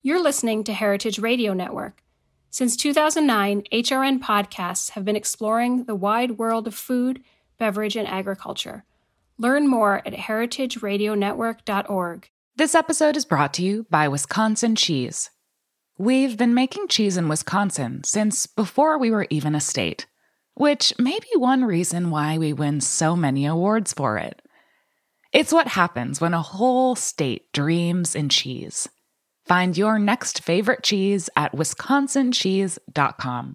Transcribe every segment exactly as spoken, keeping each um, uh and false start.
You're listening to Heritage Radio Network. Since two thousand nine, H R N podcasts have been exploring the wide world of food, beverage, and agriculture. Learn more at heritage radio network dot org. This episode is brought to you by Wisconsin Cheese. We've been making cheese in Wisconsin since before we were even a state, which may be one reason why we win so many awards for it. It's what happens when a whole state dreams in cheese. Find your next favorite cheese at wisconsin cheese dot com.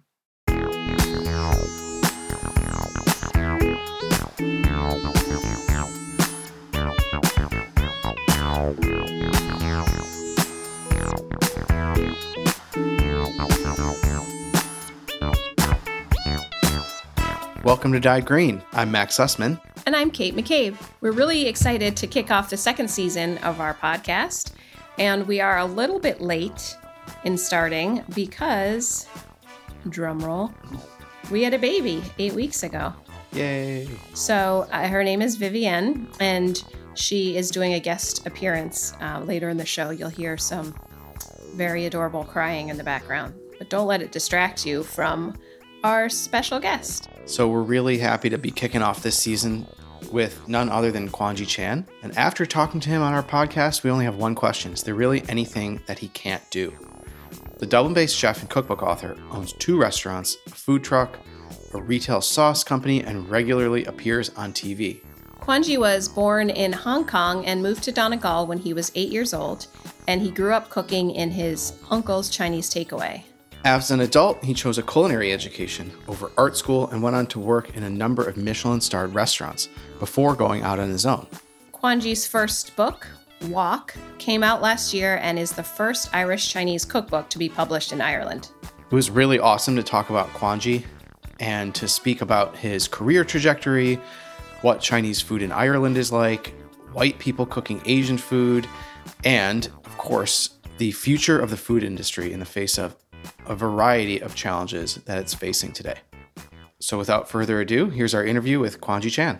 Welcome to Dyed Green. I'm Max Sussman. And I'm Kate McCabe. We're really excited to kick off the second season of our podcast. And we are a little bit late in starting because, drumroll, we had a baby eight weeks ago. Yay. So uh, her name is Vivienne, and she is doing a guest appearance uh, later in the show. You'll hear some very adorable crying in the background. But don't let it distract you from our special guest. So we're really happy to be kicking off this season with none other than Kwanji Chan. And after talking to him on our podcast, we only have one question. Is there really anything that he can't do? The Dublin-based chef and cookbook author owns two restaurants, a food truck, a retail sauce company, and regularly appears on T V. Kwanji was born in Hong Kong and moved to Donegal when he was eight years old, and he grew up cooking in his uncle's Chinese takeaway. As an adult, he chose a culinary education over art school and went on to work in a number of Michelin-starred restaurants before going out on his own. Kwanji's first book, Wok, came out last year and is the first Irish Chinese cookbook to be published in Ireland. It was really awesome to talk about Kwanji and to speak about his career trajectory, what Chinese food in Ireland is like, white people cooking Asian food, and, of course, the future of the food industry in the face of a variety of challenges that it's facing today. So without further ado, here's our interview with Kwanji Chan.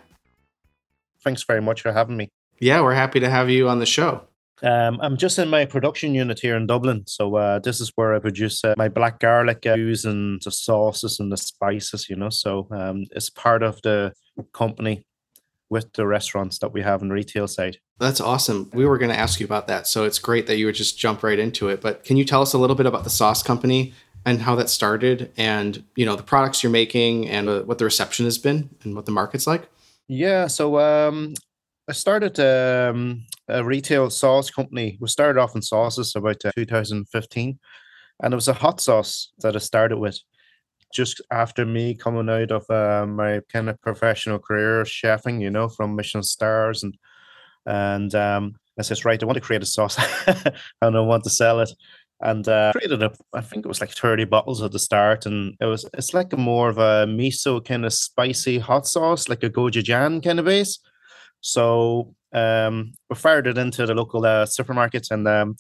Thanks very much for having me. Yeah, we're happy to have you on the show. Um, I'm just in my production unit here in Dublin. So uh, this is where I produce uh, my black garlic uh, and the sauces and the spices, you know. So um, it's part of the company with the restaurants that we have on the retail side. That's awesome. We were going to ask you about that. So it's great that you would just jump right into it. But can you tell us a little bit about the sauce company and how that started and, you know, the products you're making and uh, what the reception has been and what the market's like? Yeah. So um, I started um, a retail sauce company. We started off in sauces about uh, two thousand fifteen. And it was a hot sauce that I started with just after me coming out of uh, my kind of professional career chefing, you know, from Michelin stars. And And um, I said, right, I want to create a sauce and I want to sell it. And uh, created a, I think it was like thirty bottles at the start. And it was, it's like a more of a miso kind of spicy hot sauce, like a gochujang kind of base. So um, we fired it into the local uh, supermarkets and um,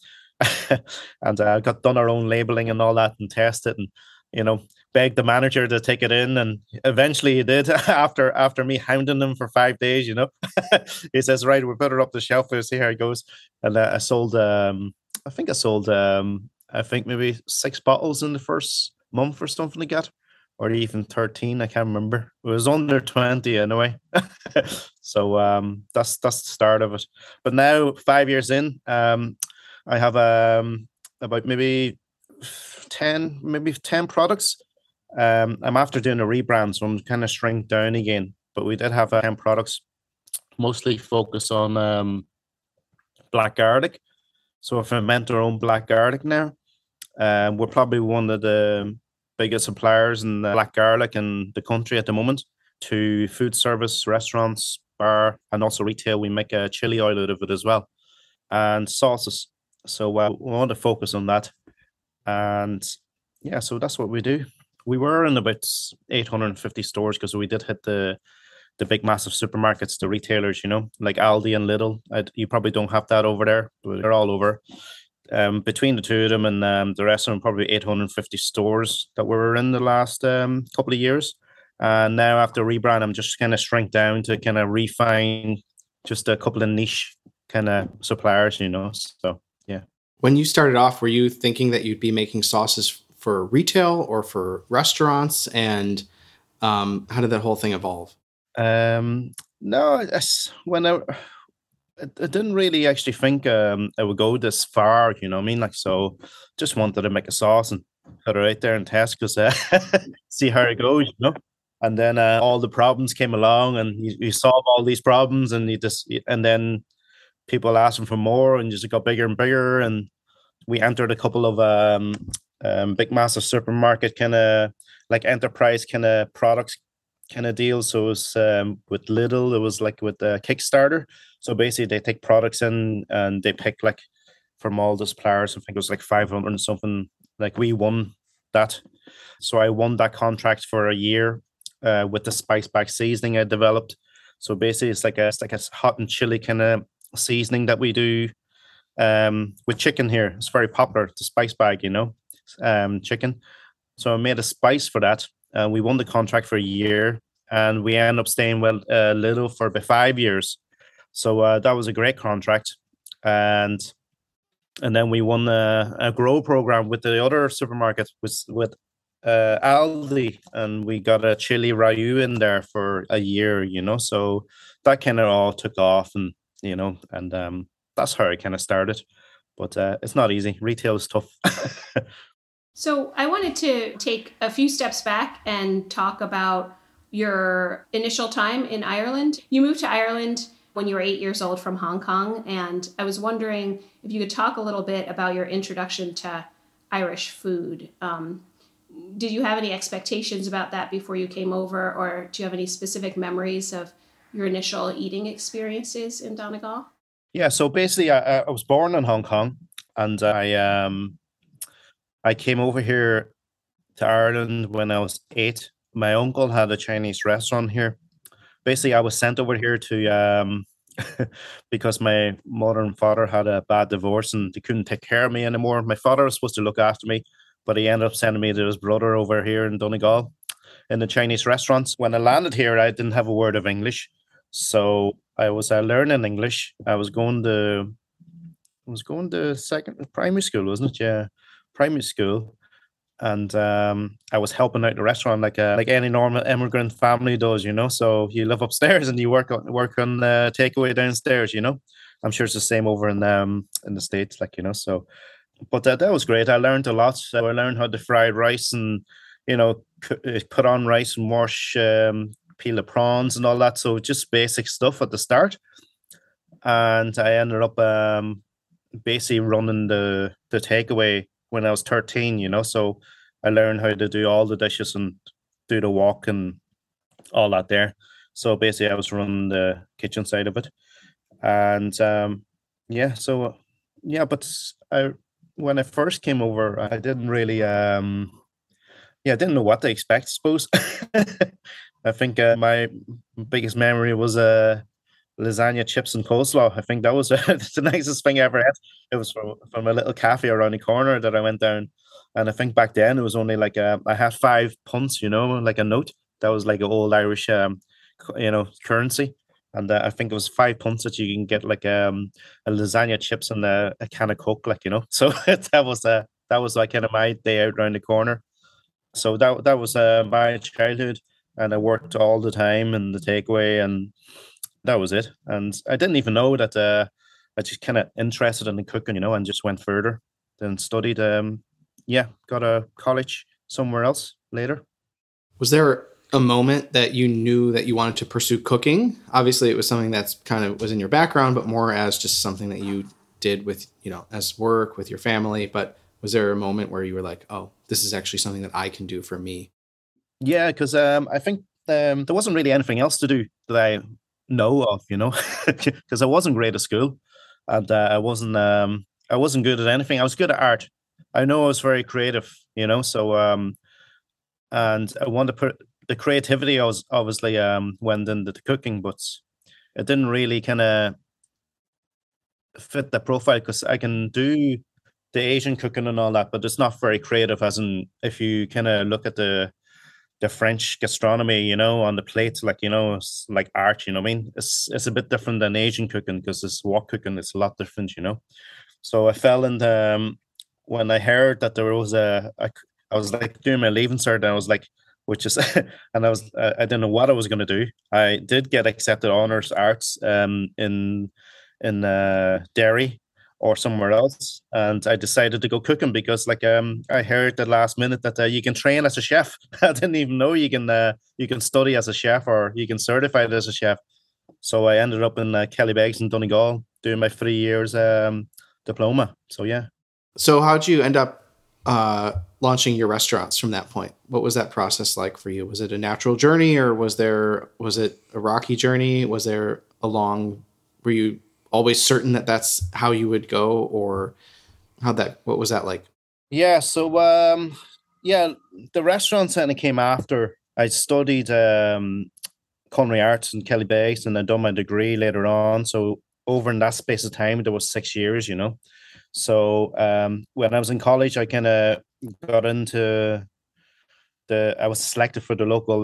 and uh, got done our own labeling and all that and tested and, you know, begged the manager to take it in, and eventually he did after after me hounding him for five days, you know. He says, right, we'll put it up the shelf, we'll see how it goes. And uh, I sold, um, I think I sold, um, I think maybe six bottles in the first month or something like that, or even thirteen, I can't remember. It was under twenty anyway. So um, that's, that's the start of it. But now, five years in, um, I have um, about maybe ten, maybe ten products. Um, I'm after doing a rebrand, so I'm kind of shrink down again. But we did have uh, ten products, mostly focus on um, black garlic. So if I ferment our own black garlic now, um, we're probably one of the biggest suppliers in the black garlic in the country at the moment to food service, restaurants, bar, and also retail. We make a chili oil out of it as well, and sauces. So uh, we want to focus on that. And yeah, so that's what we do. We were in about eight hundred fifty stores because we did hit the the big massive supermarkets, the retailers, you know, like Aldi and Lidl. I'd, you probably don't have that over there, but they're all over. Um, between the two of them and um, the rest of them, probably eight hundred fifty stores that we were in the last um, couple of years. And now after rebrand, I'm just kind of shrink down to kind of refine just a couple of niche kind of suppliers, you know. So, yeah. When you started off, were you thinking that you'd be making sauces for retail or for restaurants? And um, how did that whole thing evolve? Um, no, it's, when I, I I didn't really actually think um, I would go this far, you know what I mean? Like, so just wanted to make a sauce and put it right there in Tesco's, uh, see how it goes, you know? And then uh, all the problems came along and you, you solve all these problems and you just, and then people asking for more and just got bigger and bigger. And we entered a couple of um, um, big, massive supermarket kind of like enterprise kind of products kind of deals. So it was um, with Lidl, it was like with the Kickstarter. So basically, they take products in and they pick like from all the suppliers. I think it was like five hundred and something. Like we won that. So I won that contract for a year uh, with the spice bag seasoning I developed. So basically, it's like a it's like a hot and chili kind of seasoning that we do um, with chicken here. It's very popular. The spice bag, you know, um, chicken. So I made a spice for that. Uh, we won the contract for a year, and we ended up staying with uh, Lidl for about five years. So uh, that was a great contract, and and then we won a, a grow program with the other supermarket with with uh, Aldi, and we got a chili rayu in there for a year. You know, so that kind of all took off, and you know, and um, that's how I kind of started. But uh, it's not easy. Retail is tough. So I wanted to take a few steps back and talk about your initial time in Ireland. You moved to Ireland when you were eight years old from Hong Kong, and I was wondering if you could talk a little bit about your introduction to Irish food. Um, did you have any expectations about that before you came over, or do you have any specific memories of your initial eating experiences in Donegal? Yeah, so basically, I, I was born in Hong Kong, and I um. I came over here to Ireland when I was eight. My uncle had a Chinese restaurant here. Basically, I was sent over here to um, because my mother and father had a bad divorce and they couldn't take care of me anymore. My father was supposed to look after me, but he ended up sending me to his brother over here in Donegal in the Chinese restaurants. When I landed here, I didn't have a word of English, so I was uh, learning English. I was going to, I was going to second primary school, wasn't it? Yeah. Primary school, and um, I was helping out the restaurant like a, like any normal immigrant family does, you know. So you live upstairs and you work on work on the takeaway downstairs, you know. I'm sure it's the same over in um in the States, like you know. So, but that that was great. I learned a lot. So I learned how to fry rice and you know put on rice and wash, um, peel the prawns and all that. So just basic stuff at the start, and I ended up um basically running the the takeaway when I was thirteen, you know, so I learned how to do all the dishes and do the walk and all that there. So basically, I was running the kitchen side of it, and um, yeah, so yeah, but I when I first came over, I didn't really, um, yeah, I didn't know what to expect. I suppose I think uh, my biggest memory was uh, lasagna, chips, and coleslaw. I think that was uh, the nicest thing I ever had. It was from, from a little cafe around the corner that I went down. And I think back then it was only like a, I had five punts, you know, like a note. That was like an old Irish, um, you know, currency. And uh, I think it was five punts that you can get like um, a lasagna, chips, and a, a can of Coke, like, you know. So that was uh, that was like kind of my day out around the corner. So that that was uh, my childhood. And I worked all the time in the takeaway, and that was it. And I didn't even know that uh, I just kind of interested in the cooking, you know, and just went further. Then studied, um, yeah, got a college somewhere else later. Was there a moment that you knew that you wanted to pursue cooking? Obviously, it was something that's kind of was in your background, but more as just something that you did with, you know, as work with your family. But was there a moment where you were like, oh, this is actually something that I can do for me? Yeah, because um, I think um, there wasn't really anything else to do that I know of, you know, because I wasn't great at school, and uh, I wasn't um, I wasn't good at anything. I was good at art. I know I was very creative, you know, so um, and I wanted to put the creativity. I was obviously um went into the cooking, but it didn't really kind of fit the profile because I can do the Asian cooking and all that, but it's not very creative. As in, if you kind of look at the the French gastronomy, you know, on the plates, like, you know, it's like art, you know what I mean? It's it's a bit different than Asian cooking because it's wok cooking. It's a lot different, you know. So I fell into um, when I heard that there was a, a I was like doing my leaving cert, and I was like, which is, and I was uh, I didn't know what I was going to do. I did get accepted honors arts um in in uh, Derry or somewhere else, and I decided to go cooking because like um I heard at the last minute that uh, you can train as a chef. I didn't even know you can uh, you can study as a chef or you can certify it as a chef. So I ended up in uh, Kellybegs in Donegal doing my three years um diploma. So yeah. So how'd you end up uh, launching your restaurants from that point? What was that process like for you? Was it a natural journey, or was there was it a rocky journey? Was there a long? Were you always certain that that's how you would go, or how that? What was that like? Yeah. So um, yeah, the restaurant kind of came after I studied um, culinary arts in Kellybegs, and I done my degree later on. So over in that space of time, there was six years, you know. So um, when I was in college, I kind of got into the. I was selected for the local.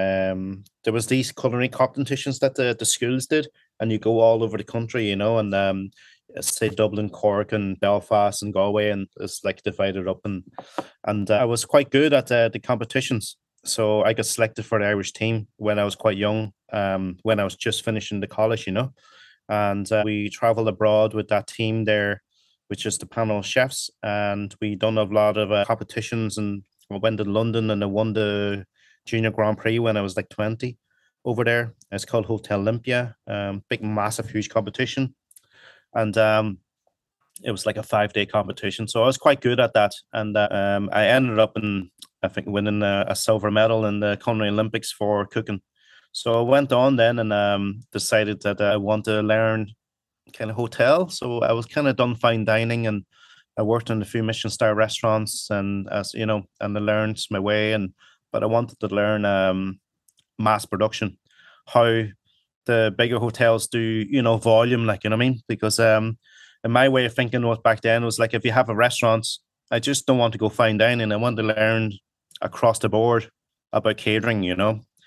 Um, there was these culinary competitions that the, the schools did, and you go all over the country, you know, and um, say Dublin, Cork, and Belfast, and Galway, and it's like divided up, and and uh, I was quite good at uh, the competitions. So I got selected for the Irish team when I was quite young, um, when I was just finishing the college, you know, and uh, we traveled abroad with that team there, which is the panel of chefs, and we done a lot of uh, competitions, and I went to London and I won the Junior Grand Prix when I was like twenty over there. It's called Hotel Olympia, um, big, massive, huge competition, and um, it was like a five day competition. So I was quite good at that, and uh, um, I ended up in I think winning a, a silver medal in the Culinary Olympics for cooking. So I went on then and um, decided that I want to learn kind of hotel. So I was kind of done fine dining, and I worked in a few Michelin star restaurants, and as you know, and I learned my way. And but I wanted to learn um, mass production, how the bigger hotels do, you know, volume, like you know what I mean? Because um, in my way of thinking was back then was like if you have a restaurant, I just don't want to go fine dining. I want to learn across the board about catering. You know,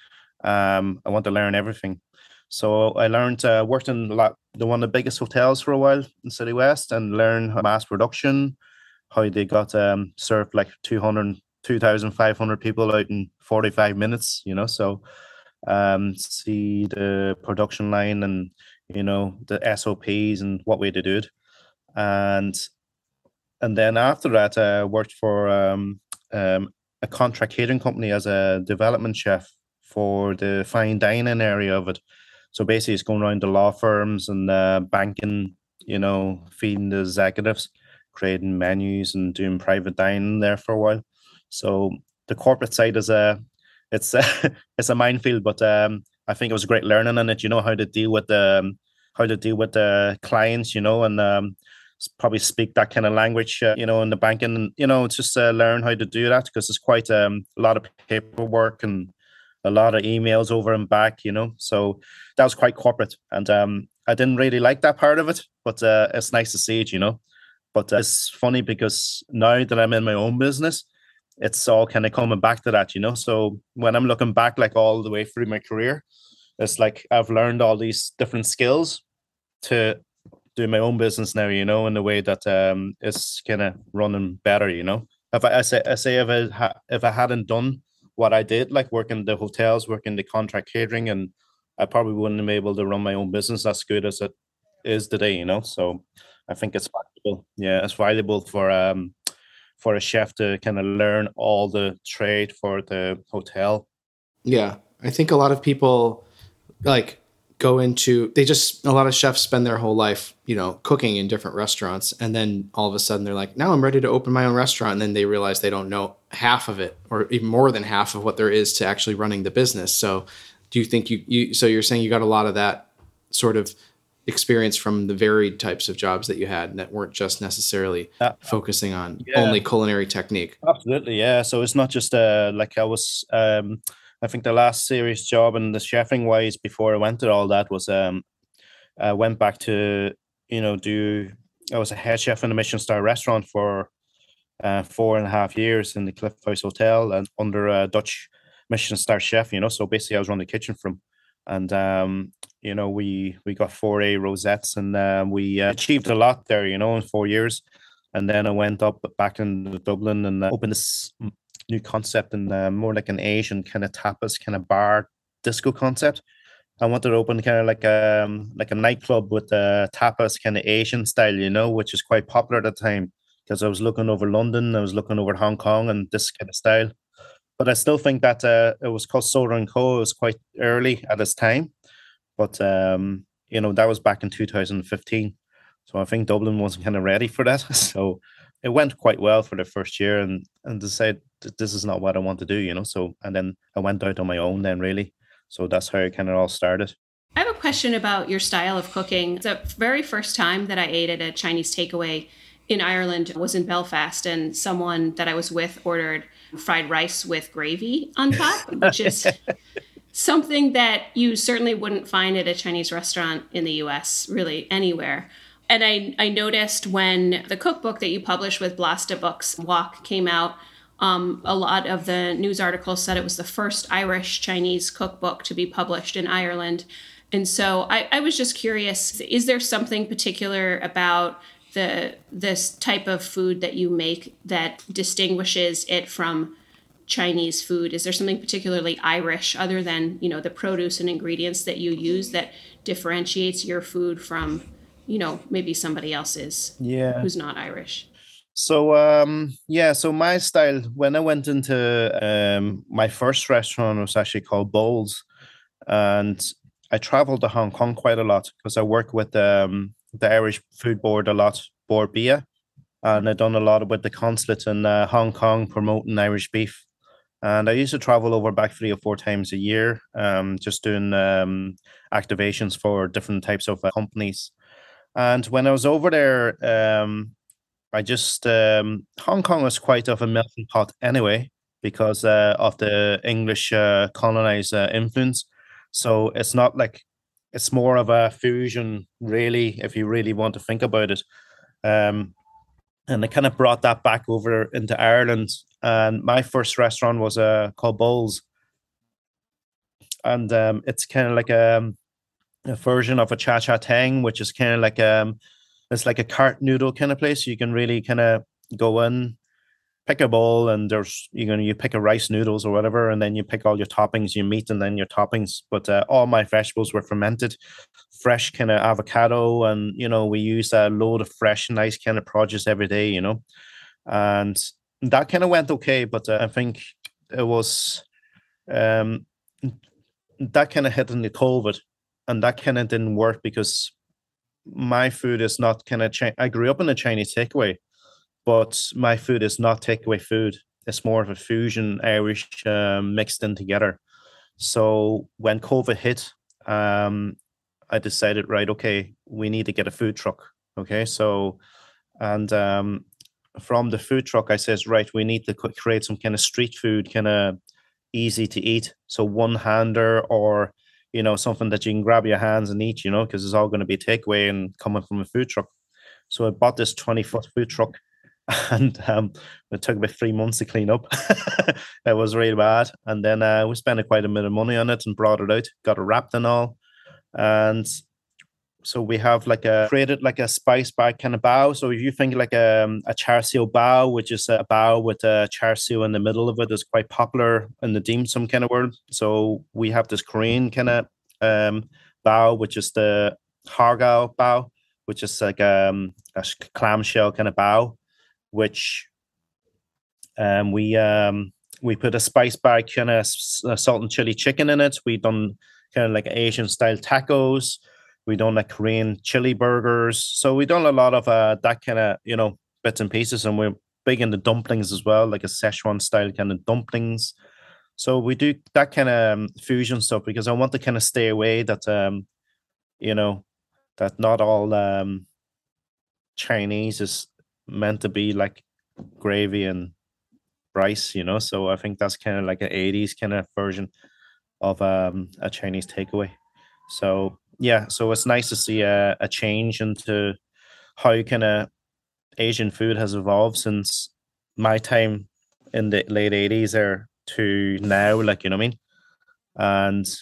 um, I want to learn everything. So I learned, uh, worked in a lot, the one of the biggest hotels for a while in City West, and learned mass production, how they got um, served like two hundred, two thousand five hundred people out in forty-five minutes, you know. So um, see the production line and, you know, the S O Ps and what way to do it. And and then after that, I worked for um, um, a contract catering company as a development chef for the fine dining area of it. So basically, it's going around the law firms and uh, banking, you know, feeding the executives, creating menus and doing private dining there for a while. So the corporate side is a, it's a, it's a minefield, but um, I think it was great learning in it. You know how to deal with the, um, how to deal with the clients, you know, and um, probably speak that kind of language, uh, you know, in the banking, and you know, it's just uh, learn how to do that because it's quite um, a lot of paperwork and a lot of emails over and back, you know. So that was quite corporate, and um, I didn't really like that part of it, but uh, it's nice to see it, you know. But uh, it's funny because now that I'm in my own business, it's all kind of coming back to that, you know. So when I'm looking back, like all the way through my career, it's like I've learned all these different skills to do my own business now, you know, in the way that um, it's kind of running better, you know. If I, I say, I say if I ha- if I hadn't done what I did, like working the hotels, working the contract catering, and I probably wouldn't have been able to run my own business as good as it is today, you know. So I think it's valuable. Yeah, it's valuable for um for a chef to kind of learn all the trade for the hotel. Yeah, I think a lot of people like go into they just a lot of chefs spend their whole life, you know, cooking in different restaurants, and then all of a sudden they're like, now I'm ready to open my own restaurant, and then they realize they don't know half of it or even more than half of what there is to actually running the business. So do you think you you so you're saying you got a lot of that sort of experience from the varied types of jobs that you had and that weren't just necessarily uh, focusing on yeah. only culinary technique? Absolutely, yeah. So it's not just uh like I was um I think the last serious job in the chefing wise before I went to all that was um I went back to, you know, do I was a head chef in a Michelin star restaurant for uh, four and a half years in the Cliff House Hotel and under a Dutch Michelin star chef, you know. So basically I was running the kitchen from and um, you know, we we got four A rosettes, and um, we uh, achieved a lot there, you know, in four years. And then I went up back in Dublin and uh, opened this new concept, and uh, more like an Asian kind of tapas, kind of bar disco concept. I wanted to open kind of like a um, like a nightclub with uh, tapas, kind of Asian style, you know, which is quite popular at the time, because I was looking over London, I was looking over Hong Kong, and this kind of style. But I still think that uh, it was called Soda and Co. It was quite early at its time, but um, you know, that was back in two thousand fifteen. So I think Dublin wasn't kind of ready for that. So it went quite well for the first year, and and decided that this is not what I want to do, you know. So and then I went out on my own then, really. So that's how it kind of all started. I have a question about your style of cooking. The very first time that I ate at a Chinese takeaway in Ireland was in Belfast, and someone that I was with ordered fried rice with gravy on top, which is something that you certainly wouldn't find at a Chinese restaurant in the U S, really anywhere. And I, I noticed when the cookbook that you published with Blasta Books, Wok, came out, um, a lot of the news articles said it was the first Irish Chinese cookbook to be published in Ireland. And so I, I was just curious, is there something particular about the this type of food that you make that distinguishes it from Chinese food? Is there something particularly Irish other than, you know, the produce and ingredients that you use that differentiates your food from, you know, maybe somebody else's Yeah. who's not Irish? So um yeah, so my style, when I went into um my first restaurant, was actually called Bowls, and I traveled to Hong Kong quite a lot because I work with um the Irish Food Board a lot, Board B I A, and I've done a lot with the consulate in uh, Hong Kong promoting Irish beef. And I used to travel over back three or four times a year, um, just doing um, activations for different types of uh, companies. And when I was over there, um, I just um, Hong Kong was quite of a melting pot anyway because uh, of the English uh, colonized uh, influence. So it's not like it's more of a fusion, really, if you really want to think about it. Um, and I kind of brought that back over into Ireland. And my first restaurant was uh, called Bowls, and um, it's kind of like a, a version of a Cha Cha Tang, which is kind of like um, it's like a cart noodle kind of place. You can really kind of go in, pick a bowl, and there's you're gonna you pick a rice noodles or whatever, and then you pick all your toppings, your meat, and then your toppings. But uh, all my vegetables were fermented, fresh kind of avocado, and you know we use a load of fresh, nice kind of produce every day, you know, and that kind of went okay. But uh, I think it was um that kind of hit in the COVID, and that kind of didn't work because my food is not kind of. Chi- I grew up in a Chinese takeaway, but my food is not takeaway food. It's more of a fusion Irish um, mixed in together. So when COVID hit, um, I decided, right, okay, we need to get a food truck. Okay, so and um, from the food truck, I says, right, we need to co- create some kind of street food, kind of easy to eat. So one hander or you know something that you can grab your hands and eat, you know, because it's all going to be takeaway and coming from a food truck. So I bought this twenty foot food truck, and um, it took about three months to clean up. It was really bad, and then uh, we spent quite a bit of money on it and brought it out, got it wrapped and all, and so we have like a created like a spice bag kind of bao. So if you think like a, a char siu bao, which is a bao with a char siu in the middle of it, is quite popular in the dim sum kind of world. So we have this Korean kind of um, bao, which is the hargao bao, which is like um, a clamshell kind of bao, which um, we um, we put a spice bag kind of salt and chili chicken in it. We done kind of like Asian style tacos. We done like Korean chili burgers. So we done a lot of uh, that kind of, you know, bits and pieces. And we're big into dumplings as well, like a Szechuan style kind of dumplings. So we do that kind of um, fusion stuff because I want to kind of stay away that, um, you know, that not all um, Chinese is meant to be like gravy and rice, you know. So I think that's kind of like an eighties kind of version of um, a Chinese takeaway. So yeah, so it's nice to see a, a change into how kind of Asian food has evolved since my time in the late eighties there to now, like, you know what I mean? And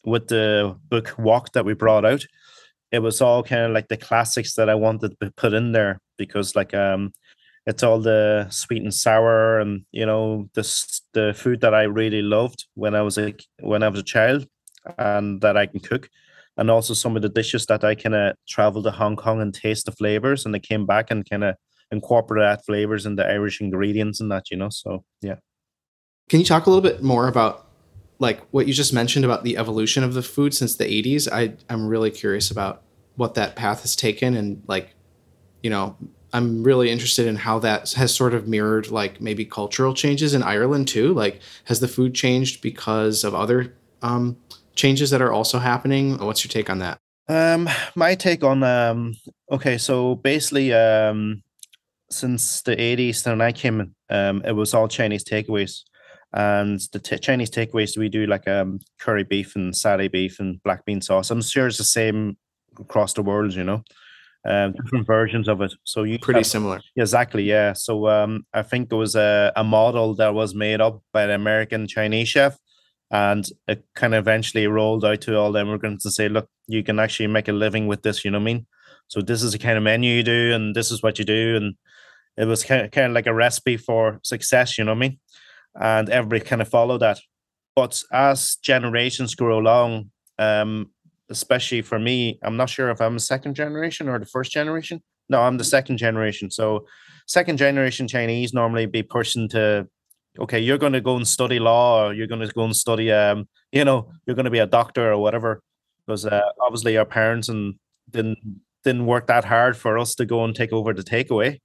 with the book Walk that we brought out, it was all kind of like the classics that I wanted to put in there, because like um it's all the sweet and sour, and you know this the food that I really loved when I was a when I was a child, and that I can cook, and also some of the dishes that I kind of traveled to Hong Kong and taste the flavors, and I came back and kind of incorporate that flavors into Irish ingredients and that, you know. So yeah. Can you talk a little bit more about like what you just mentioned about the evolution of the food since the eighties? I, I'm really curious about what that path has taken, and like, you know, I'm really interested in how that has sort of mirrored like maybe cultural changes in Ireland too. Like, has the food changed because of other um, changes that are also happening? What's your take on that? Um, my take on um, okay, so basically, um, since the eighties, when I came in, um, it was all Chinese takeaways. And the t- Chinese takeaways, we do like um curry beef and satay beef and black bean sauce. I'm sure it's the same across the world, you know, um, different versions of it. So you Pretty have, similar. exactly, yeah. So um, I think there was a, a model that was made up by an American Chinese chef, and it kind of eventually rolled out to all the immigrants and say, look, you can actually make a living with this, you know what I mean? So this is the kind of menu you do, and this is what you do, and it was kind of, kind of like a recipe for success, you know what I mean? And everybody kind of followed that. But as generations grow along, um, especially for me, I'm not sure if I'm a second generation or the first generation. No, I'm the second generation. So second generation Chinese normally be person to, okay, you're going to go and study law, or you're going to go and study, um, you know, you're going to be a doctor or whatever. Because uh, obviously our parents and didn't didn't work that hard for us to go and take over the takeaway.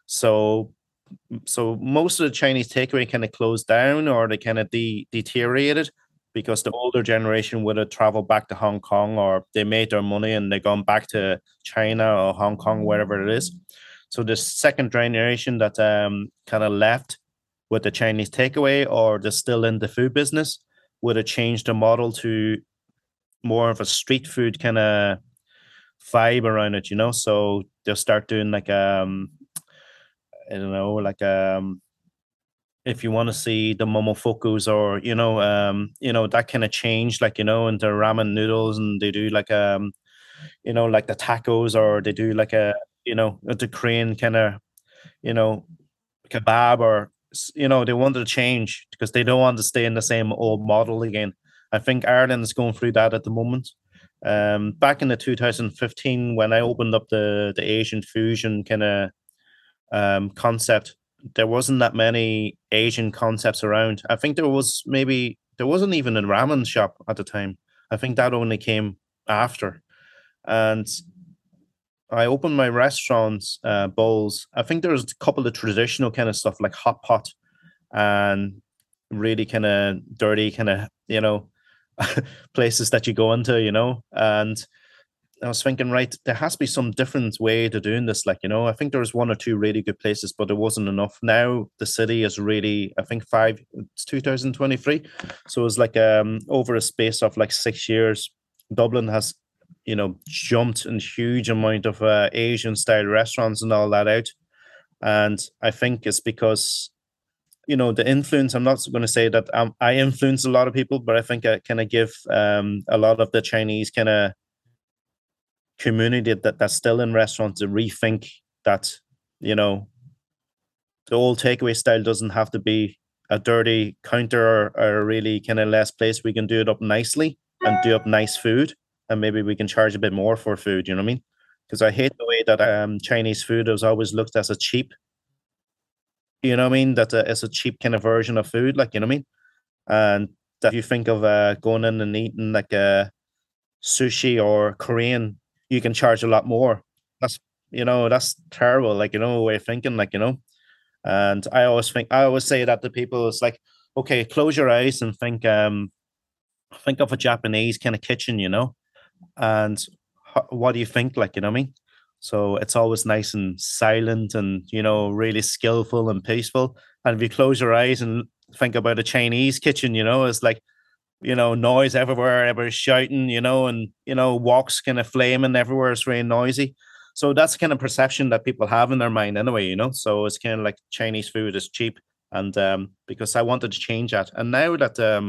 So so most of the Chinese takeaway kind of closed down, or they kind of de- deteriorated, because the older generation would have traveled back to Hong Kong, or they made their money and they gone back to China or Hong Kong, wherever it is. So the second generation that um, kind of left with the Chinese takeaway, or they're still in the food business, would have changed the model to more of a street food kind of vibe around it, you know. So they'll start doing like um I don't know, like um, if you want to see the momofukus, or you know, um, you know that kind of change, like you know, into ramen noodles, and they do like um, you know, like the tacos, or they do like a you know, the Korean kind of you know kebab, or s- you know, they wanted to change because they don't want to stay in the same old model again. I think Ireland is going through that at the moment. Um, back in the two thousand fifteen, when I opened up the the Asian fusion kind of um, concept, there wasn't that many Asian concepts around. I think there was maybe there wasn't even a ramen shop at the time. I think that only came after. And I opened my restaurants, uh, bowls. I think there was a couple of traditional kind of stuff like hot pot, and really kind of dirty kind of you know places that you go into, you know, and I was thinking, right, there has to be some different way to doing this. Like, you know, I think there was one or two really good places, but there wasn't enough. Now the city is really, I think five, it's two thousand twenty-three. So it's like um over a space of like six years, Dublin has, you know, jumped in huge amount of uh, Asian style restaurants and all that out. And I think it's because, you know, the influence, I'm not going to say that um, I influence a lot of people, but I think I kind of give um a lot of the Chinese kind of community that, that's still in restaurants to rethink that, you know, the old takeaway style doesn't have to be a dirty counter, or, or a really kind of less place. We can do it up nicely and do up nice food, and maybe we can charge a bit more for food, you know what I mean? Because I hate the way that um, Chinese food is always looked as a cheap, you know what I mean? That uh, it's a cheap kind of version of food, like, you know what I mean? And that you think of uh, going in and eating like a sushi or Korean, you can charge a lot more. That's you know, that's terrible, like, you know, way of thinking, like, you know. And I always think I always say that to people, it's like, okay, close your eyes and think um think of a Japanese kind of kitchen, you know, and ho- what do you think, like, you know what I mean? So it's always nice and silent, and you know, really skillful and peaceful. And if you close your eyes and think about a Chinese kitchen, you know, it's like, you know, noise everywhere, everybody's shouting, you know, and, you know, woks kind of flaming everywhere. It's really noisy. So that's the kind of perception that people have in their mind anyway, you know. So it's kind of like Chinese food is cheap. And um, because I wanted to change that. And now that um,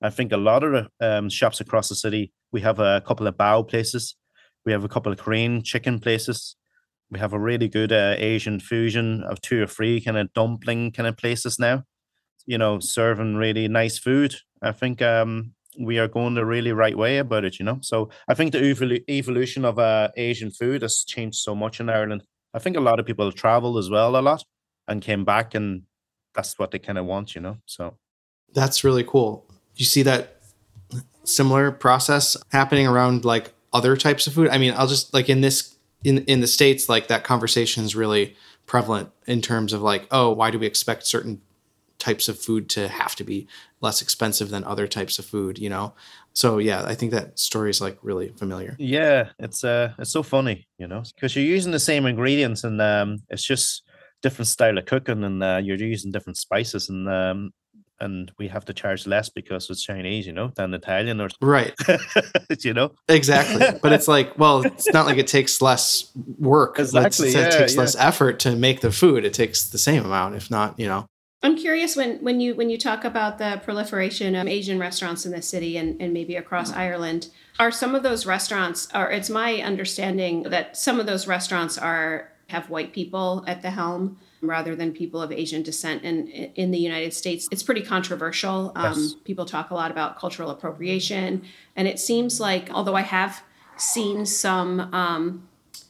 I think a lot of the um, shops across the city, we have a couple of bao places. We have a couple of Korean chicken places. We have a really good uh, Asian fusion of two or three kind of dumpling kind of places now, you know, serving really nice food. I think um, we are going the really right way about it, you know. So I think the evolu- evolution of uh, Asian food has changed so much in Ireland. I think a lot of people traveled as well a lot and came back, and that's what they kind of want, you know. So that's really cool. You see that similar process happening around like other types of food? I mean, I'll just like in this in in the States, like that conversation is really prevalent in terms of like, oh, why do we expect certain types of food to have to be less expensive than other types of food, you know? So yeah, I think that story is like really familiar. Yeah, it's uh it's so funny, you know, because you're using the same ingredients, and um it's just different style of cooking, and uh, you're using different spices, and um and we have to charge less because it's Chinese, you know, than Italian or right. you know, exactly. But it's like, well, it's not like it takes less work. Exactly. It's, yeah, it takes yeah. less effort to make the food. It takes the same amount, if not, you know. I'm curious when, when you when you talk about the proliferation of Asian restaurants in the city and, and maybe across Ireland, are some of those restaurants, or it's my understanding that some of those restaurants are have white people at the helm rather than people of Asian descent. And in the United States, it's pretty controversial. Um, Yes. People talk a lot about cultural appropriation. And it seems like, although I have seen some um,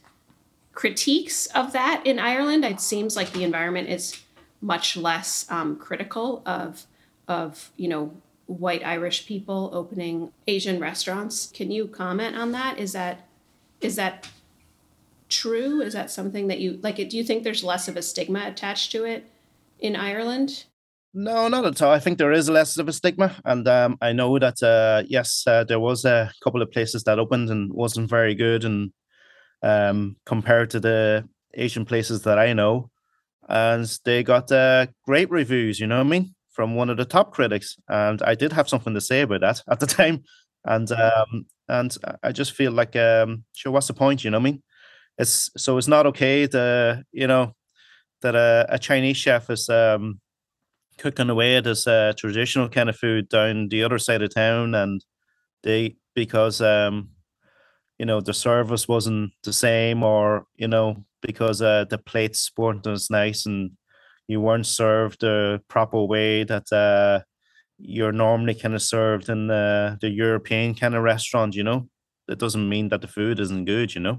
critiques of that in Ireland, it seems like the environment is much less um, critical of, of, you know, white Irish people opening Asian restaurants. Can you comment on that? Is that, is that true? Is that something that you, like, do you think there's less of a stigma attached to it in Ireland? No, not at all. I think there is less of a stigma. And um, I know that, uh, yes, uh, there was a couple of places that opened and wasn't very good. And um, compared to the Asian places that I know, and they got uh, great reviews, you know what I mean, from one of the top critics. And I did have something to say about that at the time. And um, and I just feel like, um, sure, what's the point, you know what I mean? It's so it's not okay to, you know, that a, a Chinese chef is um, cooking away at this uh, traditional kind of food down the other side of town, and they because um, you know, the service wasn't the same, or you know, because uh, the plates weren't as nice, and you weren't served the proper way that uh, you're normally kind of served in the the European kind of restaurant. You know, it doesn't mean that the food isn't good. You know.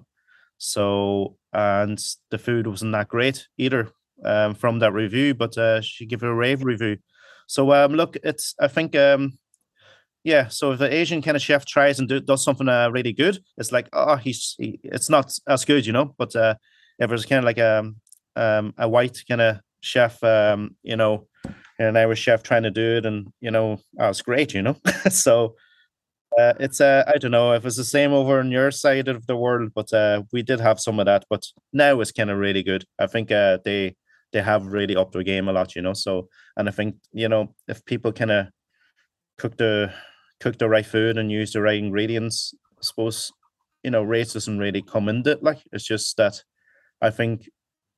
So, and the food wasn't that great either um, from that review, but uh, she gave it a rave review. So, um, look, it's, I think, um, yeah, so if an Asian kind of chef tries and do, does something uh, really good, it's like, oh, he's, he, it's not as good, you know, but uh, if it's kind of like a, um, a white kind of chef, um, you know, an Irish chef trying to do it, and, you know, oh, it's great, you know, so, Uh, it's uh, I don't know if it's the same over on your side of the world, but uh, we did have some of that. But now it's kind of really good. I think uh, they they have really upped their game a lot, you know. So, and I think, you know, if people kind of cook the cook the right food and use the right ingredients, I suppose, you know, race doesn't really come into it. Like, it's just that I think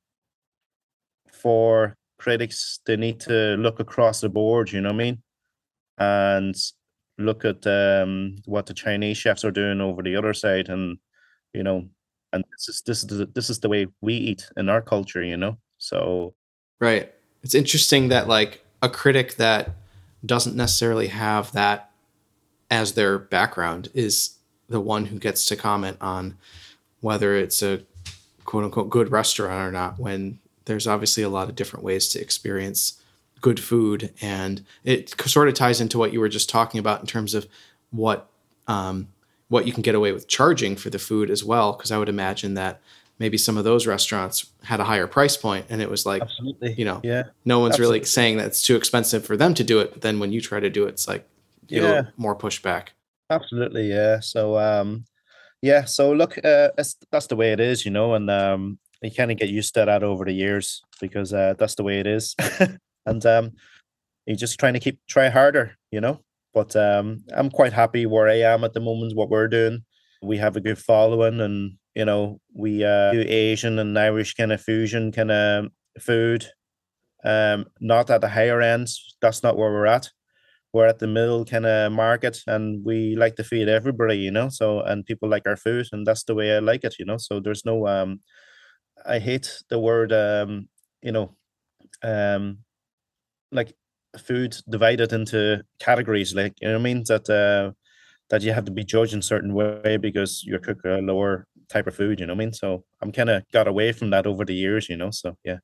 for critics, they need to look across the board. You know what I mean? And look at um, what the Chinese chefs are doing over the other side, and you know, and this is this is the, this is the way we eat in our culture, you know. So, right, it's interesting that like a critic that doesn't necessarily have that as their background is the one who gets to comment on whether it's a quote unquote good restaurant or not, when there's obviously a lot of different ways to experience good food. And it sort of ties into what you were just talking about in terms of what um, what you can get away with charging for the food as well. Because I would imagine that maybe some of those restaurants had a higher price point, and it was like, absolutely, you know, yeah, no one's absolutely. really saying that it's too expensive for them to do it. But then when you try to do it, it's like you yeah, get more pushback. Absolutely, yeah. So, um, yeah. So look, uh, it's, that's the way it is, you know, and um, you kind of get used to that over the years because uh, that's the way it is. And um, you're just trying to keep try harder, you know. But um, I'm quite happy where I am at the moment. What we're doing, we have a good following, and you know, we uh, do Asian and Irish kind of fusion kind of food. Um, not at the higher ends. That's not where we're at. we're at the middle kind of market, and we like to feed everybody, you know. So and people like our food, and that's the way I like it, you know. So there's no um, I hate the word um, you know, um, like food divided into categories, like you know what I mean, that uh, that you have to be judged in a certain way because you cook a lower type of food, you know what I mean. So I'm kind of got away from that over the years, you know. So yeah.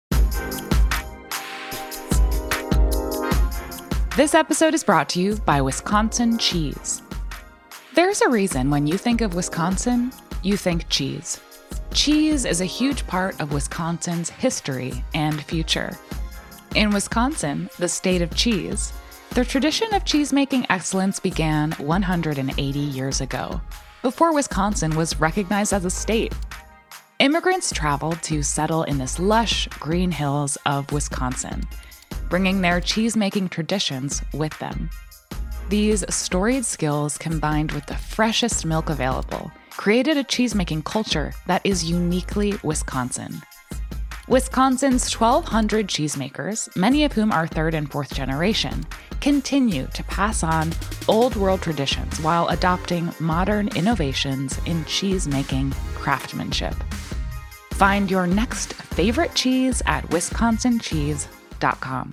This episode is brought to you by Wisconsin Cheese. There's a reason when you think of Wisconsin, you think cheese. Cheese is a huge part of Wisconsin's history and future. In Wisconsin, the state of cheese, the tradition of cheese-making excellence began one hundred eighty years ago, before Wisconsin was recognized as a state. Immigrants traveled to settle in this lush green hills of Wisconsin, bringing their cheese-making traditions with them. These storied skills, combined with the freshest milk available, created a cheese-making culture that is uniquely Wisconsin. Wisconsin's twelve hundred cheesemakers, many of whom are third and fourth generation, continue to pass on old world traditions while adopting modern innovations in cheese-making craftsmanship. Find your next favorite cheese at wisconsin cheese dot com.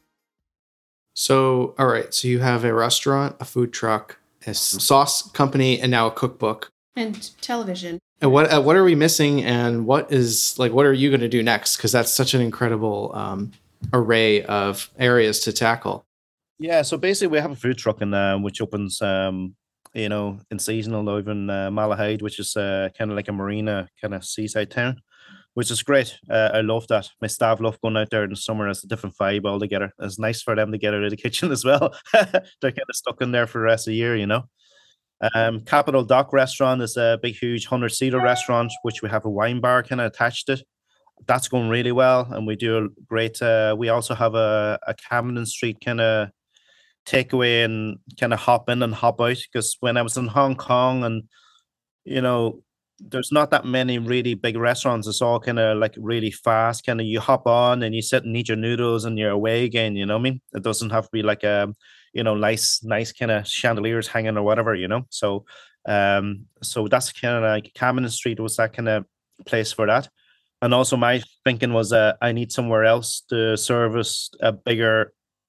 So, all right. So you have a restaurant, a food truck, a sauce company, and now a cookbook. And television. And what uh, what are we missing? And what is like? What are you going to do next? Because that's such an incredible um, array of areas to tackle. Yeah. So basically, we have a food truck in uh, which opens, um, you know, in seasonal over in uh, Malahide, which is uh, kind of like a marina kind of seaside town, which is great. Uh, I love that. My staff love going out there in the summer. It's a different vibe altogether. It's nice for them to get out of the kitchen as well. They're kind of stuck in there for the rest of the year, you know. Um, Capital Dock Restaurant is a big, huge hundred-seater restaurant, which we have a wine bar kind of attached to it. That's going really well, and we do a great. Uh, we also have a, a Camden Street kind of takeaway and kind of hop in and hop out. Because when I was in Hong Kong, and you know, there's not that many really big restaurants. It's all kind of like really fast. Kind of you hop on and you sit and eat your noodles and you're away again. You know what I mean? It doesn't have to be like a you know, nice, nice kind of chandeliers hanging or whatever, you know. So, um, so that's kind of like Camden Street was that kind of place for that. And also, my thinking was, uh, I need somewhere else to service a bigger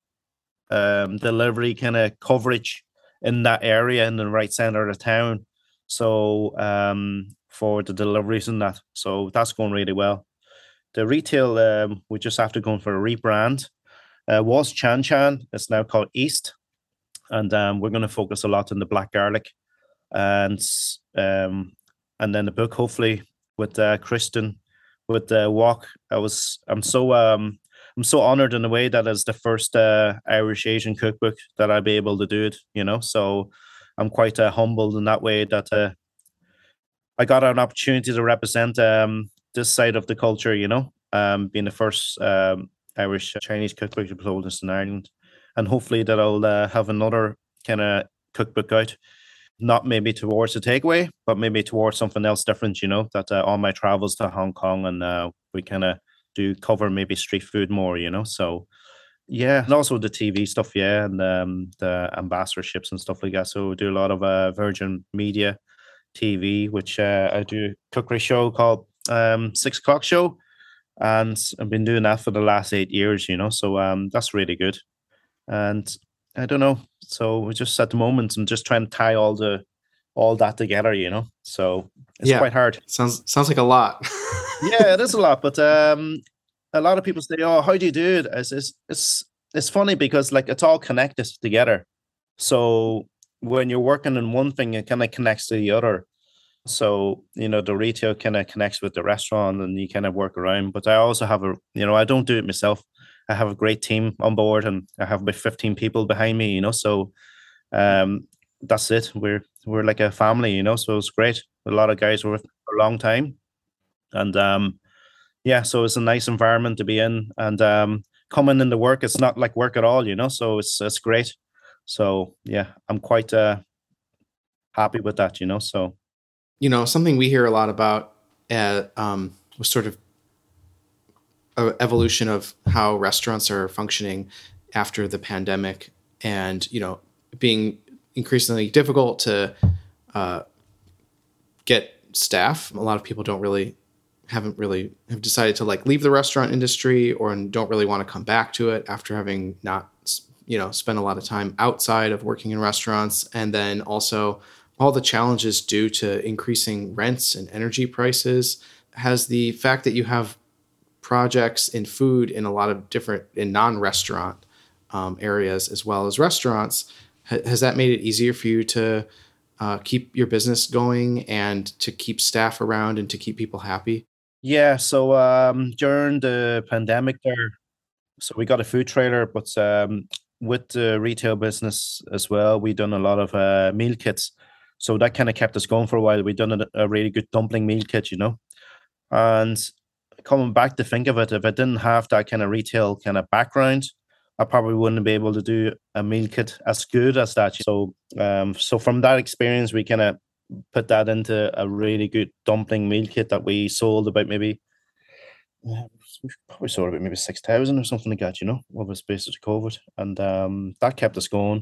um, delivery kind of coverage in that area in the right center of the town. So, um, for the deliveries and that, so that's going really well. The retail, um, we just have to go for a rebrand. Uh, was Chan Chan. It's now called East. And um, we're going to focus a lot on the black garlic. And um, and then the book, hopefully, with uh, Kristen, with the uh, Walk. I was, I'm so um, I'm so honored in a way that it's the first uh, Irish Asian cookbook that I'll be able to do it, you know. So I'm quite uh, humbled in that way that uh, I got an opportunity to represent um, this side of the culture, you know, um, being the first um, Irish Chinese cookbook to be published in Ireland, and hopefully that I'll uh, have another kind of cookbook out, not maybe towards a takeaway, but maybe towards something else different, you know, that uh, on my travels to Hong Kong and uh, we kind of do cover maybe street food more, you know. So yeah, and also the T V stuff, yeah, and um, the ambassadorships and stuff like that. So we do a lot of uh, Virgin Media T V, which uh, I do a cookery show called um, Six O'Clock Show. And I've been doing that for the last eight years, you know, so um, that's really good. And I don't know, so we're just at the moment, I'm just trying to tie all the all that together, you know. So it's yeah. quite hard. Sounds sounds like a lot. Yeah, it is a lot, but um, a lot of people say, "Oh, how do you do it?" It's, it's it's it's funny because like it's all connected together. So when you're working on one thing, it kind of connects to the other. So, you know, the retail kind of connects with the restaurant and you kind of work around. But I also have a, you know, I don't do it myself. I have a great team on board and I have about fifteen people behind me, you know, so um, that's it. We're, we're like a family, you know, so it's great. A lot of guys were with for a long time. And um, yeah, so it's a nice environment to be in. And um, coming into work, it's not like work at all, you know, so it's, it's great. So yeah, I'm quite uh, happy with that, you know, so. You know, something we hear a lot about uh, um, was sort of a evolution of how restaurants are functioning after the pandemic and, you know, being increasingly difficult to uh, get staff. A lot of people don't really haven't really have decided to like leave the restaurant industry or don't really want to come back to it after having not, you know, spent a lot of time outside of working in restaurants. And then also all the challenges due to increasing rents and energy prices. Has the fact that you have projects in food in a lot of different in non-restaurant um, areas as well as restaurants, ha- has that made it easier for you to uh, keep your business going and to keep staff around and to keep people happy? Yeah, so um, during the pandemic there, so we got a food trailer, but um, with the retail business as well, we done a lot of uh, meal kits. So that kind of kept us going for a while. We done a, a really good dumpling meal kit, you know. And coming back to think of it, if I didn't have that kind of retail kind of background, I probably wouldn't be able to do a meal kit as good as that. So, um, so from that experience, we kind of put that into a really good dumpling meal kit that we sold about maybe uh, we probably sold about maybe six thousand or something like that, you know, over the space of COVID, and um, that kept us going,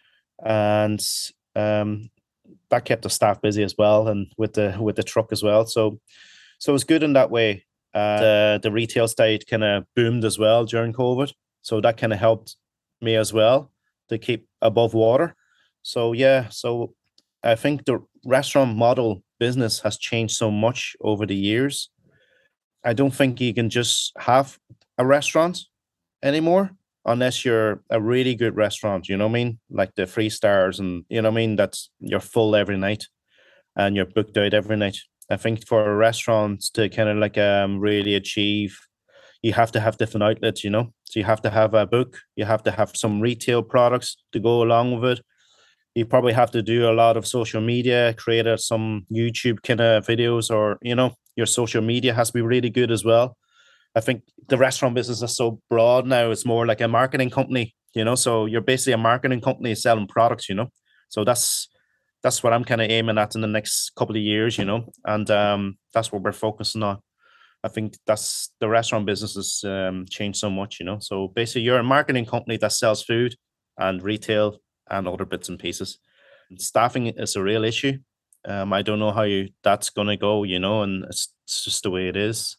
and um, that kept the staff busy as well, and with the with the truck as well. So, so it was good in that way. Uh, the the retail side kind of boomed as well during COVID, so that kind of helped me as well to keep above water. So yeah, so I think the restaurant model business has changed so much over the years. I don't think you can just have a restaurant anymore unless you're a really good restaurant, you know what I mean? Like the three stars, and you know what I mean? That's you're full every night and you're booked out every night. I think for restaurants to kind of like um really achieve, you have to have different outlets, you know? So you have to have a book, you have to have some retail products to go along with it. You probably have to do a lot of social media, create a, some YouTube kind of videos, or, you know, your social media has to be really good as well. I think the restaurant business is so broad now. It's more like a marketing company, you know. So you're basically a marketing company selling products, you know. So that's that's what I'm kind of aiming at in the next couple of years, you know, and um, that's what we're focusing on. I think that's the restaurant business has um, changed so much, you know. So basically, you're a marketing company that sells food and retail and other bits and pieces. Staffing is a real issue. Um, I don't know how you, that's going to go, you know, and it's, it's just the way it is.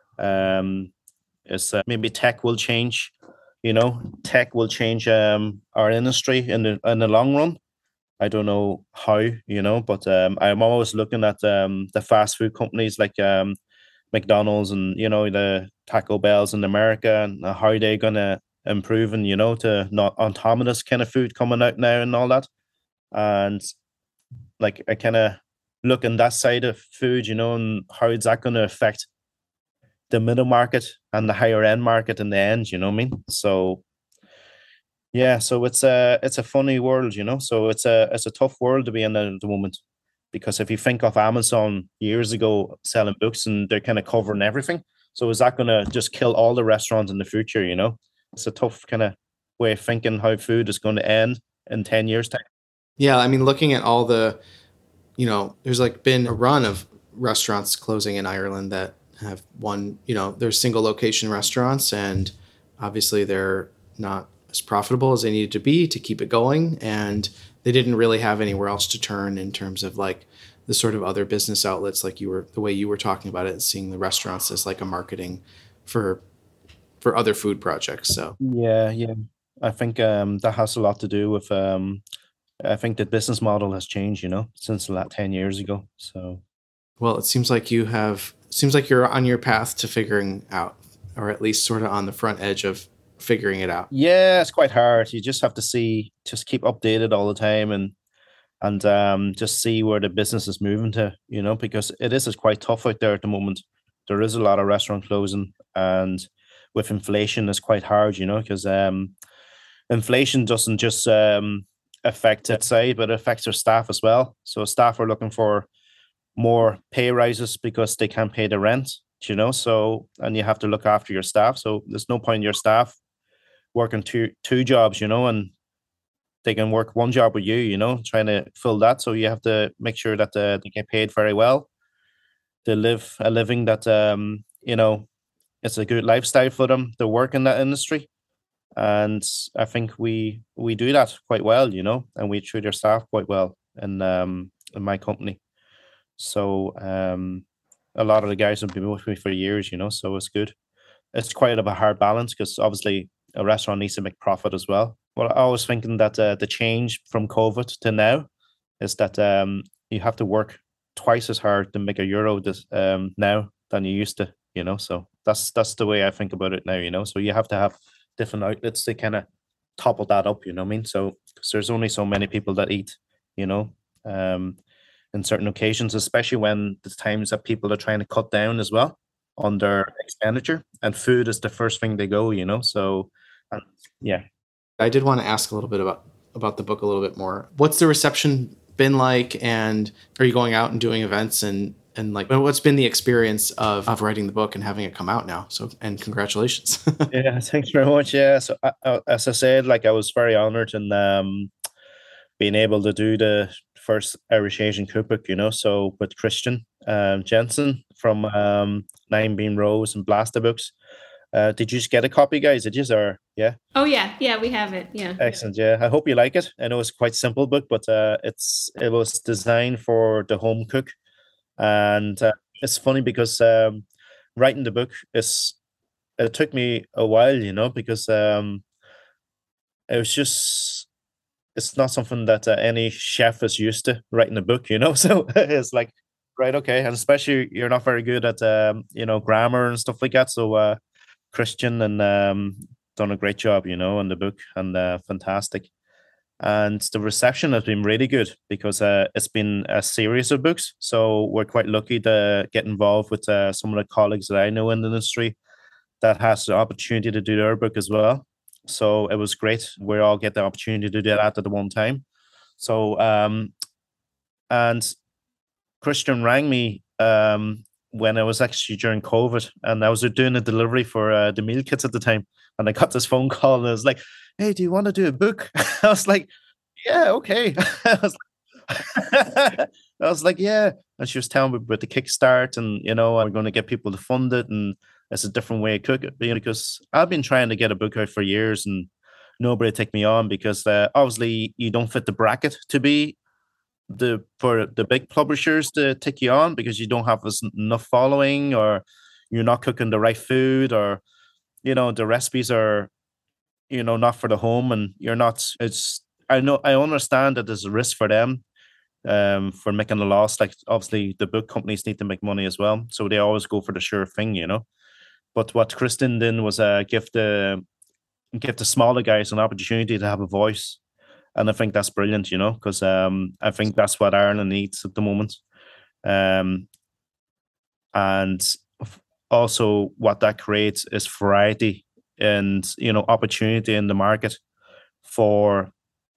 Um, it's uh, maybe tech will change, you know, tech will change um, our industry in the in the long run. I don't know how, you know, but um, I'm always looking at um, the fast food companies like um, McDonald's and, you know, the Taco Bells in America, and how they're going to improve, and, you know, to not autonomous kind of food coming out now and all that. And like I kind of look in that side of food, you know, and how is that going to affect the middle market and the higher end market in the end, you know what I mean? So yeah, so it's a it's a funny world, you know. So it's a it's a tough world to be in at the moment, because if you think of Amazon years ago selling books and they're kind of covering everything, so is that going to just kill all the restaurants in the future? You know, it's a tough kind of way of thinking how food is going to end in ten years time. Yeah, I mean, looking at all the, you know, there's like been a run of restaurants closing in Ireland that have one, you know, they're single location restaurants, and obviously they're not as profitable as they needed to be to keep it going. And they didn't really have anywhere else to turn in terms of like the sort of other business outlets, like you were, the way you were talking about it, seeing the restaurants as like a marketing for, for other food projects. So yeah, yeah, I think um, that has a lot to do with, um, I think the business model has changed, you know, since that ten years ago. So, well, it seems like you have, seems like you're on your path to figuring out, or at least sort of on the front edge of figuring it out. yeah, it's quite hard. You just have to see, just keep updated all the time, and and um, just see where the business is moving to, you know, because it is it's quite tough out there at the moment. There is a lot of restaurant closing, and with inflation, it's quite hard, you know, because um, inflation doesn't just um, affect that side, but it affects their staff as well. So staff are looking for more pay rises because they can't pay the rent, you know. So, and you have to look after your staff. So there's no point in your staff working two two jobs, you know, and they can work one job with you, you know, trying to fill that. So you have to make sure that uh, they get paid very well. They live a living that, um, you know, it's a good lifestyle for them to work in that industry. And I think we we do that quite well, you know, and we treat our staff quite well in um in my company. So um a lot of the guys have been with me for years, you know, so it's good. It's quite of a hard balance because obviously a restaurant needs to make profit as well. Well, I was thinking that uh, the change from COVID to now is that um you have to work twice as hard to make a euro this um now than you used to, you know. So that's that's the way I think about it now, you know. So you have to have different outlets to kind of topple that up, you know what I mean? So because there's only so many people that eat, you know, um, in certain occasions, especially when the times that people are trying to cut down as well on their expenditure, and food is the first thing they go, you know. So, and yeah, I did want to ask a little bit about about the book a little bit more. What's the reception been like, and are you going out and doing events, and and like what's been the experience of of writing the book and having it come out now? So, and congratulations. yeah, thanks very much. Yeah, so uh, uh, as I said, like I was very honored and um being able to do the first Irish Asian cookbook, you know, so with Christian um, Jensen from um, Nine Beam Rose and Blaster Books. Uh, did you just get a copy, guys? Did you? Or yeah? Oh yeah, yeah, we have it. Yeah, excellent. Yeah, I hope you like it. I know it's quite simple book, but uh, it's it was designed for the home cook, and uh, it's funny because um, writing the book is it took me a while, you know, because um, it was just it's not something that uh, any chef is used to writing a book, you know. So it's like, right, okay, and especially you're not very good at um, you know grammar and stuff like that. So uh, Christian and um, done a great job, you know, in the book, and uh, fantastic. And the reception has been really good because uh, it's been a series of books. So we're quite lucky to get involved with uh, some of the colleagues that I know in the industry that has the opportunity to do their book as well. So it was great. We all get the opportunity to do that at the one time. So, um, and Christian rang me um, when I was actually during COVID, and I was doing a delivery for uh, the meal kits at the time. And I got this phone call, and I was like, "Hey, do you want to do a book?" I was like, "Yeah, okay." I was like, I was like, "Yeah." And she was telling me about the Kickstart, and you know, we're going to get people to fund it, and it's a different way of cooking. Because I've been trying to get a book out for years, and nobody take me on because uh, obviously you don't fit the bracket to be the for the big publishers to take you on because you don't have enough following, or you're not cooking the right food, or you know the recipes are you know not for the home, and you're not. It's I know I understand that there's a risk for them um for making a loss. Like obviously the book companies need to make money as well, so they always go for the sure thing, you know. But what Kristen did was uh, give the give the smaller guys an opportunity to have a voice. And I think that's brilliant, you know, because um, I think that's what Ireland needs at the moment. Um, and also what that creates is variety and, you know, opportunity in the market for,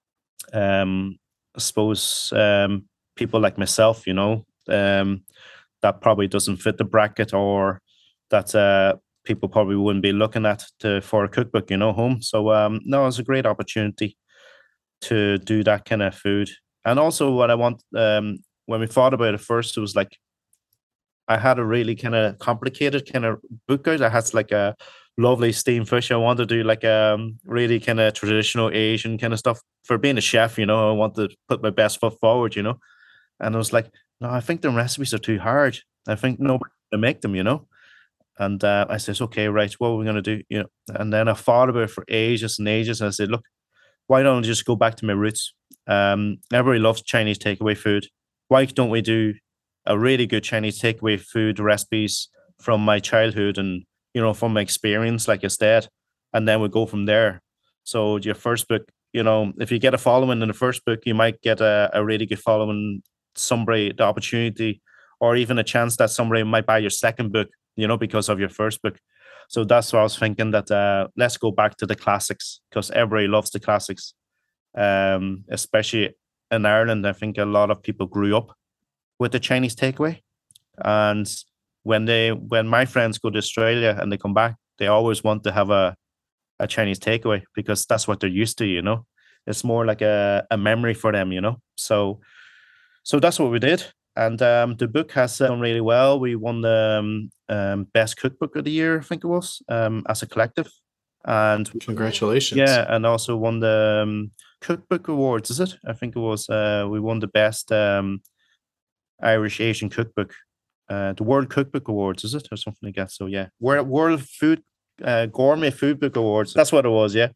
um, I suppose, um, people like myself, you know, um, that probably doesn't fit the bracket, or that uh, people probably wouldn't be looking at to, for a cookbook, you know, home. So, um, no, it's a great opportunity to do that kind of food. And also what I want, um, when we thought about it first, it was like, I had a really kind of complicated kind of book out. I had like a lovely steamed fish. I wanted to do like a um, really kind of traditional Asian kind of stuff. For being a chef, you know, I want to put my best foot forward, you know. And I was like, no, I think the recipes are too hard. I think nobody can make them, you know. And uh, I says, okay, right, what are we going to do? You know, and then I thought about it for ages and ages. And I said, look, why don't I just go back to my roots? Um, everybody loves Chinese takeaway food. Why don't we do a really good Chinese takeaway food recipes from my childhood and, you know, from my experience, like I said, and then we go from there. So your first book, you know, if you get a following in the first book, you might get a, a really good following, somebody, the opportunity, or even a chance that somebody might buy your second book, you know, because of your first book. So that's what I was thinking, that uh, let's go back to the classics, because everybody loves the classics, um, especially in Ireland. I think a lot of people grew up with the Chinese takeaway. And when they, when my friends go to Australia and they come back, they always want to have a, a Chinese takeaway because that's what they're used to, you know. It's more like a, a memory for them, you know. So, so that's what we did. And um, the book has done really well. We won the um, um, best cookbook of the year, I think it was, um, as a collective. And Congratulations. yeah, and also won the um, Cookbook Awards, is it? I think it was, uh, we won the best um, Irish Asian cookbook, uh, the World Cookbook Awards, is it? Or something like that. So yeah, World, World Food, uh, Gourmet Food Book Awards. That's what it was, yeah.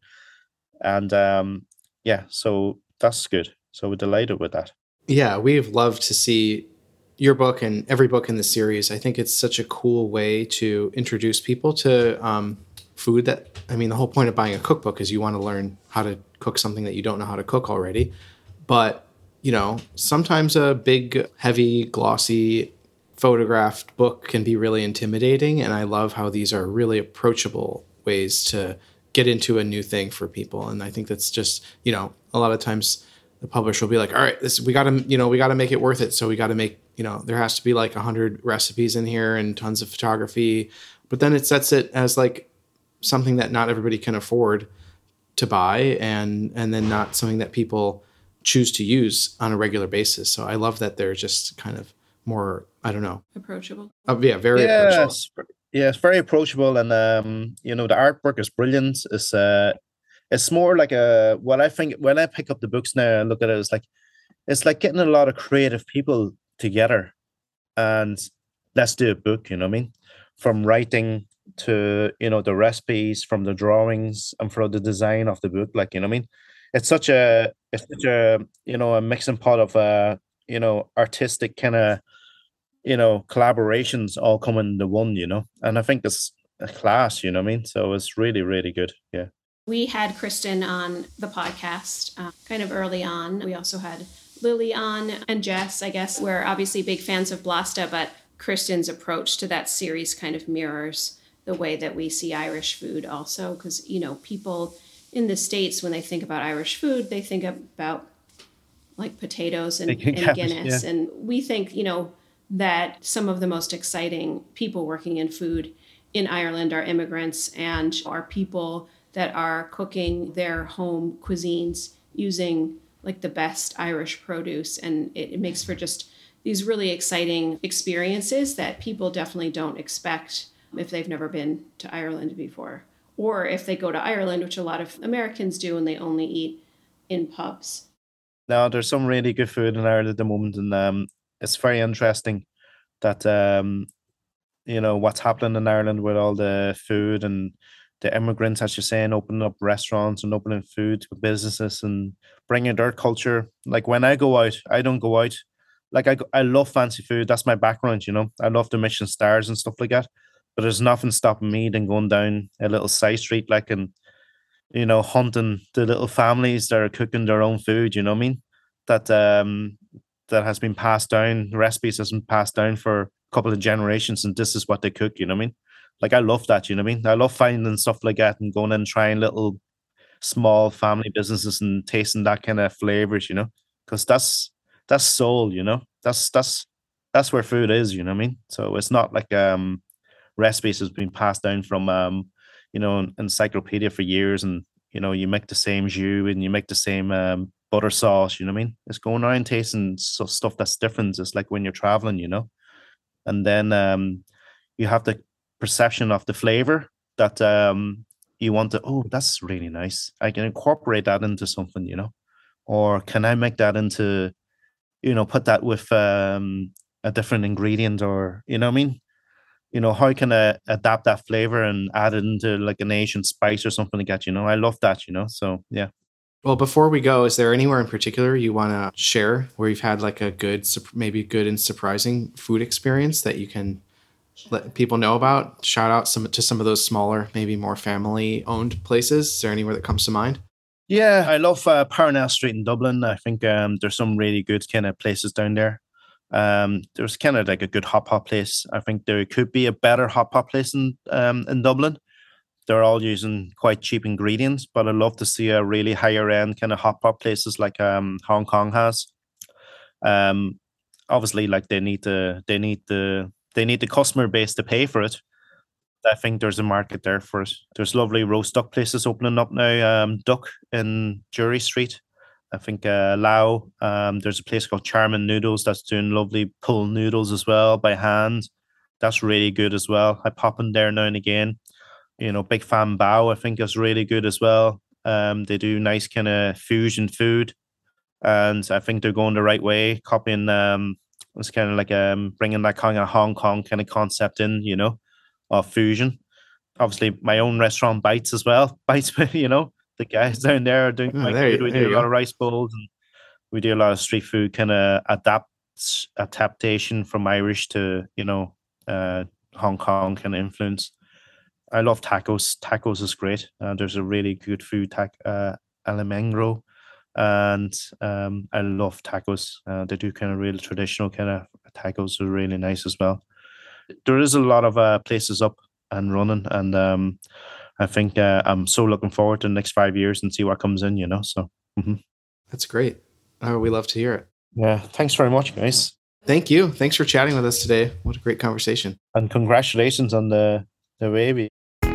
And um, yeah, so that's good. So we're delighted with that. Yeah, we've loved to see your book and every book in the series. I think it's such a cool way to introduce people to um, food that, I mean, the whole point of buying a cookbook is you want to learn how to cook something that you don't know how to cook already. But, you know, sometimes a big, heavy, glossy, photographed book can be really intimidating. And I love how these are really approachable ways to get into a new thing for people. And I think that's just, you know, a lot of times the publisher will be like, all right, this, we got to, you know, we got to make it worth it. So we got to make, you know, there has to be like a hundred recipes in here and tons of photography, but then it sets it as like something that not everybody can afford to buy, and, and then not something that people choose to use on a regular basis. So I love that they're just kind of more, I don't know. Approachable. Uh, yeah, very approachable. Yes, yeah, it's very approachable, and um, you know, the artwork is brilliant. It's uh, it's more like a what I think when I pick up the books now and look at it, it's like it's like getting a lot of creative people together, and let's do a book. You know what I mean? From writing to, you know, the recipes, from the drawings, and from the design of the book. Like, you know what I mean? It's such a it's such a you know a mixing pot of uh you know artistic kind of you know collaborations all coming into one. You know, and I think it's a class. You know what I mean? So it's really really good. Yeah. We had Kristen on the podcast uh, kind of early on. We also had Lily on and Jess, I guess. We're obviously big fans of Blasta, but Kristen's approach to that series kind of mirrors the way that we see Irish food also. Because, you know, people in the States, when they think about Irish food, they think about like potatoes and, and Guinness. Yeah. And we think, you know, that some of the most exciting people working in food in Ireland are immigrants and are people that are cooking their home cuisines using like the best Irish produce. And it, it makes for just these really exciting experiences that people definitely don't expect if they've never been to Ireland before. Or if they go to Ireland, which a lot of Americans do, and they only eat in pubs. Now, there's some really good food in Ireland at the moment, and um, it's very interesting that, um, you know, what's happening in Ireland with all the food and the immigrants, as you're saying, opening up restaurants and opening food businesses and bringing their culture. Like when I go out, I don't go out. Like I, I love fancy food. That's my background, you know. I love the Michelin stars and stuff like that. But there's nothing stopping me than going down a little side street, like, and, you know, hunting the little families that are cooking their own food, you know what I mean? That um that has been passed down, recipes has been passed down for a couple of generations, and this is what they cook, you know what I mean? Like, I love that, you know what I mean? I love finding stuff like that and going and trying little small family businesses and tasting that kind of flavors, you know? Because that's that's soul, you know? That's that's that's where food is, you know what I mean? So it's not like um recipes has been passed down from um you know encyclopedia for years, and you know you make the same jus and you make the same um butter sauce, you know what I mean? It's going around tasting so, stuff that's different. It's like when you're traveling, you know? And then um you have the perception of the flavor that um you want to, oh, that's really nice, I can incorporate that into something, you know, or can I make that into, you know, put that with um a different ingredient, or you know what I mean, you know, how can I adapt that flavor and add it into like an Asian spice or something like that, you know? I love that, you know? So yeah. Well, before we go, is there anywhere in particular you want to share where you've had like a good, maybe good and surprising food experience that you can let people know about? Shout out some to some of those smaller, maybe more family-owned places. Is there anywhere that comes to mind? Yeah, I love uh, Parnell Street in Dublin. I think um, there's some really good kind of places down there. Um, there's kind of like a good hot pot place. I think there could be a better hot pot place in um, in Dublin. They're all using quite cheap ingredients, but I'd love to see a really higher end kind of hot pot places like um, Hong Kong has. Um, obviously, like they need the they need the they need the customer base to pay for it. I think there's a market there for it. There's lovely roast duck places opening up now. Um, Duck in Jury Street. I think uh, Lao. Um, there's a place called Charmin Noodles that's doing lovely pull noodles as well by hand. That's really good as well. I pop in there now and again. you know, Big Fan Bao, I think, is really good as well. Um, they do nice kind of fusion food, and I think they're going the right way, copying. Um, it's kind of like um bringing that kind of Hong Kong kind of concept in, you know, of fusion. Obviously, my own restaurant, Bites as well. Bites, you know, the guys down there are doing Oh, quite there you- good. We there do a you lot go. of rice bowls, and we do a lot of street food kind of adapt adaptation from Irish to, you know, uh, Hong Kong kind of influence. I love tacos. Tacos is great. Uh, there's a really good food, tac uh, Alemangro, and um, I love tacos. Uh, they do kind of real traditional kind of tacos are really nice as well. There is a lot of uh, places up and running, and um, I think uh, I'm so looking forward to the next five years and see what comes in, you know. So, mhm. That's great. Oh, we love to hear it. Yeah, thanks very much, guys, Thank you. Thanks for chatting with us today. What a great conversation. and congratulations on the the baby.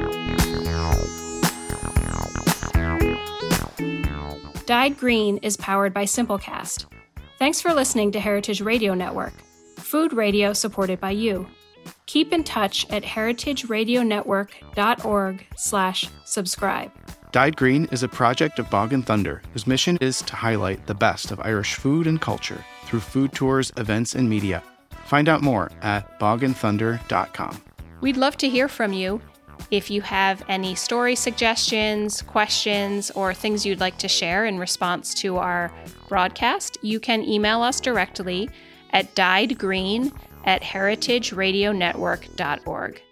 Dyed Green is powered by Simplecast. Thanks for listening to Heritage Radio Network, food radio supported by you. Keep in touch at heritageradionetwork.org slash subscribe. Dyed Green is a project of Bog and Thunder, whose mission is to highlight the best of Irish food and culture through food tours, events, and media. Find out more at bog and thunder dot com. We'd love to hear from you. If you have any story suggestions, questions, or things you'd like to share in response to our broadcast, you can email us directly at dyedgreen at heritageradionetwork dot org.